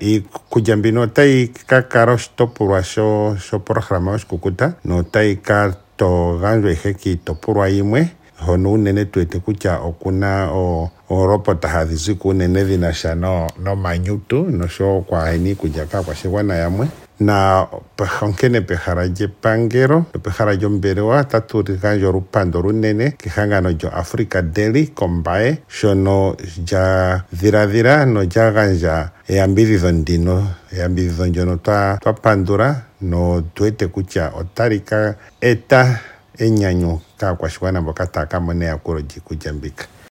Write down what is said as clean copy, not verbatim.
iikulya mbino otayi ka kala oshitopolwa shopolohalama yoshikukuta notayi ka gandjwa ihe kiitopolwa yimwe hono unene tuwete kutya okuna oolopota hadhi ziko unene dhinasha nomanyutu noshowo kwaahena iikulya kaakwashigwana yamwe. Na onkene pehala lyepangelo nopehala lyombelewa tatu gandja olupandu olunene kehangano lyoAfrica Daily Kombaye shono lya dhiladhila nolya gandja eyambidhidho ndyono twa pandula no tuwete kutya otali ka eta enyanyu kaakwashigwana mboka taya ka mona eyakulo lyiikulya mbika.